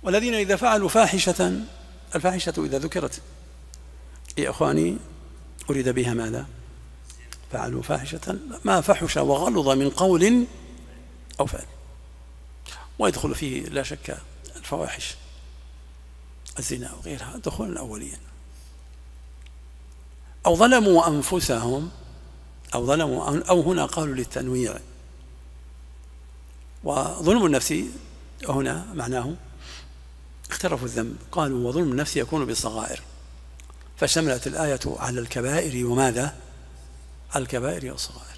والذين إذا فعلوا فاحشة، الفاحشة إذا ذكرت يا أخواني أريد بها ماذا؟ فعلوا فاحشة ما فحش وغلظ من قول أو فعل، ويدخل فيه لا شك الفواحش الزنا وغيرها دخول الأولين. أو ظلموا أنفسهم، أو هنا قالوا للتنويع. وظلم النفس هنا معناه اختلفوا الذنب، قالوا وظلم النفس يكون بالصغائر، فشملت الآية على الكبائر وماذا؟ الكبائر والصغائر.